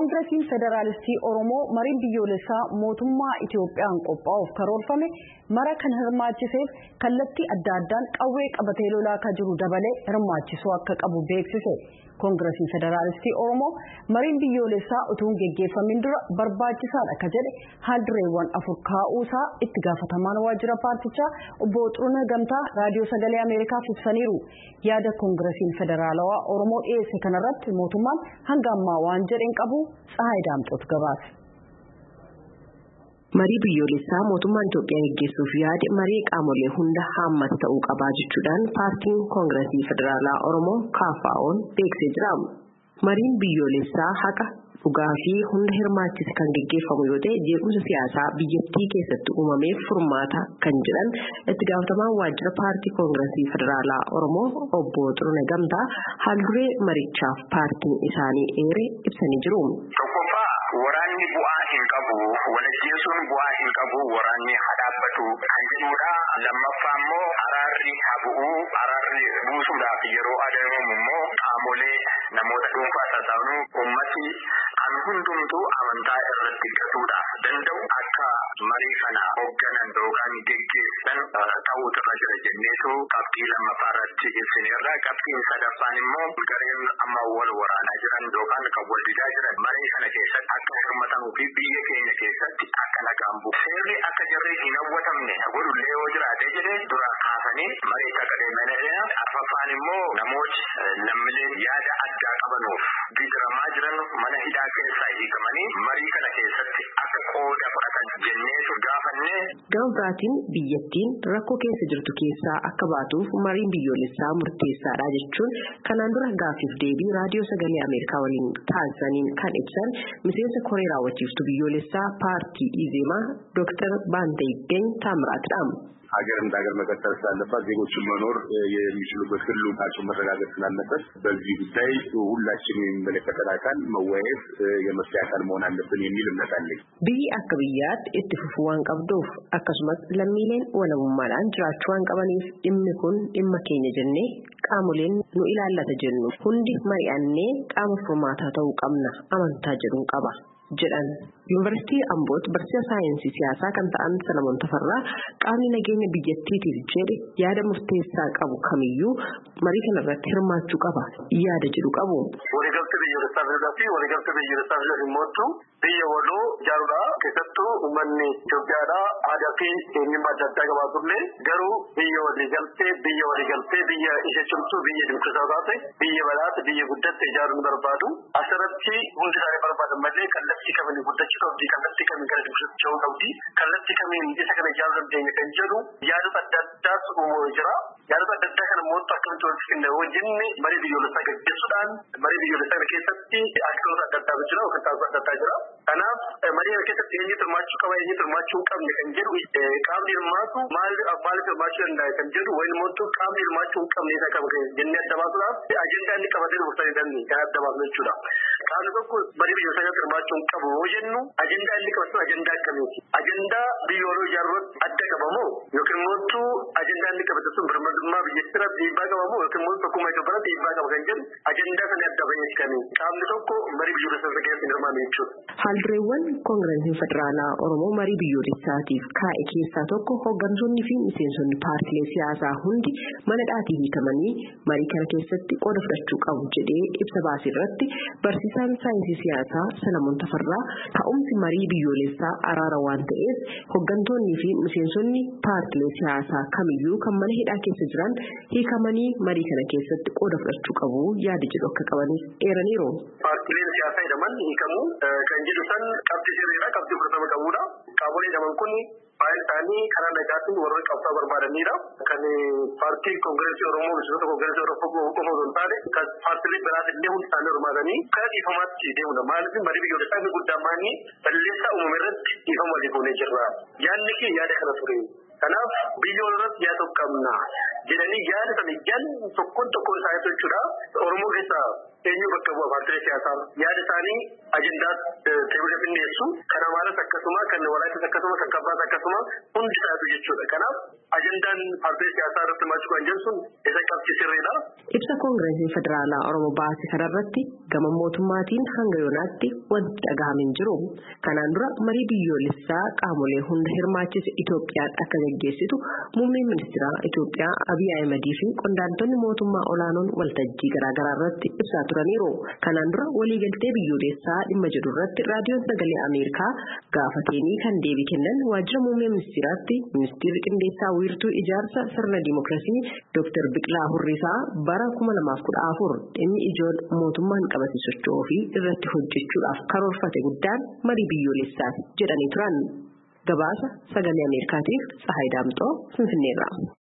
Koongiresiin Federaalistii Oromoo mariin biyyoolessaa mootummaa Itoophiyaan qophaa'uuf karoorfame mara kan hirmaachiseef kallattii adda addaan qawwee qabatee lolaa kan jiru dabalee hirmaachisuu akka qabu beeksise. Koongiresiin Federaalistii Oromoo mariin biyyoolessaa utuu hin geggeeffamin dura barbaachisaadha kan jedhe haaldureewwan 4 kaa'uusaa itti gaafatamaan waajjira paartichaa obbo Xuruunee Gamtaa raadiyoo sagalee Ameerikaaf ibsaniiru. Yaada Koongiresiin Federaalawaa Oromoo dhiyeesse kanarratti mootummaan hanga ammaa waan jedheen qabu Tsahaay Daamxoot gabaase. Marii biyyoolessaa mootummaan Itoophiyaa geggeessuuf yaade marii qaamolee hunda hammatu ta'uu qaba jechuudhaan paartiin Koongiresii Federaalaa Oromoo KFO'n beeksisee jira. Mariin biyyoolessaa haqa dhugaa fi hunda hirmaachise kan geggeeffamu yoo ta'e jeequmsa siyaasaa biyyattii keessatti uumameef furmaata kan jedhan itti gaafatamaan waajjira paartii Koongiresii Federaalaa Oromoo obbo Xuruunee Gamtaa haalduree marichaaf paartiin isaanii eere ibsanii jiru. Waraanni bu'aa hin qabu, walajjeesuun bu'aa hin qabu, waraanni hadhaabbatu kan jedhudha. Lammaffaa immoo araarri habu'uu, araarri buusuudhaaf yeroo adeemamu immoo qaamolee namoota dhuunfaa taasifamu ummati kan hundumtuu amantaa irratti gatuudhaaf danda'u akka marii kana hoogganan yookaan geggeessan ta'uutu irra jira jenneetu qabxii lammaffaa irratti ibsineerra. Qabxiin sadaffaan immoo gareen amma wal waraanaa jiran yookaan kan wal didaa jiran marii kana keessatti akka hirmatanuu fi biyya keenya keessatti akka nagaan bu'u. Seerri akka jarree hin hawwatamne godhullee yoo jiraate jedhee dura kaasanii marii akka deemanidha. Arfaffaan immoo namooti lammiileen yaada addaa qabanuuf gidiramaa jiran mana hidhaa keessaa hiikamanii marii kana keessatti akka qooda fudhatan jenneetu gaafannee. Gama biyyattiin rakkoo keessa jirtu keessaa akka baatuuf mariin biyyoolessaa murteessaadha jechuun kanaan dura gaaffiif deebii raadiyoo sagalee Ameerikaa waliin taasisaniin kan ibsan miseensa koree raawwachiiftuu biyyoolessaa paartii ኢዜማ ዶክተር ባንተ ይገኝ ታምራትራ ሀገር እንደ ሀገር መቀጠል ስላለባት ዜጎችን መኖር የሚችሉበት ህልውናቸው መረጋገጥ ስላለበት በዚህ ጉዳይ ሁላችንም የሚመለከተን አካል መወያየት የመፍትሄ አካል መሆን አለብን የሚል እምነት አለኝ። ብይ አክብያት እትፍፉዋን ቀብዶፍ አከሱመት ለሚሌን ወለሙማላን ጅራቹዋን ቀበኒፍ ኢምኩን ኢመኬኘ ጀኔ ቃሙሌን ኑ ኢላላተ ጀኑ ሁንዲ መሪያኔ ቃሙ ፍርማታ ተው ቀምና አመንታ ጀሩን ቀባ jedhan Yuunivarsiitii Amboot barsiisaa saayinsii siyaasaa kan ta'an Salamoon Tafarraa qaamni nageenya biyyattiitiif jedhe yaada murteessaa qabu kamiyyuu marii kanarratti hirmaachuu qaba yaada jedhu qabu. Waliigaltee biyyoolessaa fi waliigaltee biyyoolessaa dhimmoottu biyya waloo ijaaruudhaa keessattuu uummanni Itoophiyaadhaa aadaa fi eenyummaa adda addaa qabaatullee garuu biyya waliigaltee biyya ishee cimtuu biyya dimokiraatawaa taate biyya badhaate biyya guddatte ijaaruun barbaadu asirratti hundi isaanii barbaadan malee kallattii kamiin guddachuu qabdi kallattii kamiin gara dimokiraatawaa qabdi kallattii kamiin isa kana ijaaruu dandeenya kan jedhu yaadota adda addaatu uumamee jira. Yaadota adda addaa kana mootummaa akkamitti walitti finna wajjinni marii biyyoolessaa gaggeessuudhaan marii biyyoolessaa keessatti aktoroota adda addaa jira yookaan taasisa adda addaa jira. Kanaaf marii keessatti eenyu hirmaachuu qaba eenyu hirmaachuu hin qabne kan jedhu qaamni hirmaatu maaliif hirmaachuu danda'a kan jedhu wayni mootummaa qaamni hirmaachuu hin qabne isa qaba jennee adda baasuudhaaf ajandaa inni qabatee dhufuusaa dandeenye kan adda baasu jechuudha. Qaamni tokko marii biyyoolessaa hirmaachuu hin qabu yoo jennu ajandaa inni qabatu ajandaa akkamiiti? Ajandaa biyyooloo ijaaruutti adda qabamoo yookiin mootummaa ajandaa inni qabatu sun birmadummaa biyyattiirra dhiibbaa qabamoo yookiin mootummaa tokkummaa Itoophiyaa dhiibbaa qaba kan jedhu ajandaa sana adda baheessanii qaamni tokko marii biyyoolessaa keessatti hirmaame jechuudha. Haaldureewwan Koongiresiin Federaalaa Oromoo marii biyyoolessaatiif kaa'e keessaa tokko hooggantoonni fi miseensonni paartilee siyaasaa hundi mana dhaatii hiikamanii marii kana keessatti qooda fudhachuu qabu jedhee ibsa baasee irratti barsiisaan saayinsii siyaasaa Salamoon Tafarraa ka'umsi marii biyyoolessaa araara waan ta'eef hooggantoonni fi miseensonni paartilee siyaasaa kamiyyuu kan mana hidhaa keessa jiran hiikamanii marii kana keessatti qooda fudhachuu qabu yaada jedhu akka qabaniif eeraniiru. Paartileen siyaasaa jedhaman hiikamuu kan jedhu san qabxii sirriidha qabxii fudhatama qabudha. Qaamolee jedhaman kun baay'een isaanii karaa nagaatiin warra qabsaa barbaadanidha. Kan paartii Koongiresii Oromoo miseensota Koongiresii Oromoo qofa osoo hin taane kan paartilee biraas illee hundi isaanii hirmaatanii kan dhiifamaatti deemudha. Maaliif marii biyyoolessaa inni guddaan maanii balleessaa uumame irratti dhiifama walii goonee jirra. Yaadni kee yaada kana ture. Kanaaf biyyoolessaa yaada qabna jedhanii yaada sana jan tokkoon isaanii jechuudha. Oromoo keessaa eenyu bakka bu'a paartilee siyaasaa yaada isaanii ajandaa teebila findeessu kana maalas akkasuma kan walaayittis akkasuma kan kabbaas akkasuma hundi isaatu jechuudha. Kanaaf ajandaan paartilee siyaasaa irratti maachuu kan jennu sun isa qabxii sirriidha. Ibsa Koongiresiin Federaalaa Oromoo baasee kanarratti gama mootummaatiin hanga yoonaatti wanti dhaga'amee hin jiru. Kanaan dura marii biyyoolessaa qaamolee hunda hirmaachise Itoophiyaan akka gaggeessitu muummeen ministeera Itoophiyaa Abiy Ahimedii fi qondaaltonni mootummaa olaanoon waltajjii garaagaraa irratti ibsaa turaniiru. Kanaan dura waliigaltee biyyoolessaa dhimma jedhu irratti raadiyoon sagalee Ameerikaa gaafatanii kan deebii kennan waajjira muummee ministeeraatti ministeerri qindeessaa wiirtuu ijaarsa sirna dimookiraasii Dr. Biqilaa Hurrisaa bara 2014 dhimmi ijoon mootummaan qabatee socho'uu fi irratti hojjechuudhaaf karoorfate guddaan marii biyyoolessaati jedhanii turan. Gabaasa sagalee Ameerikaatiif Tsahaay Daamxoo Finfinneerraa.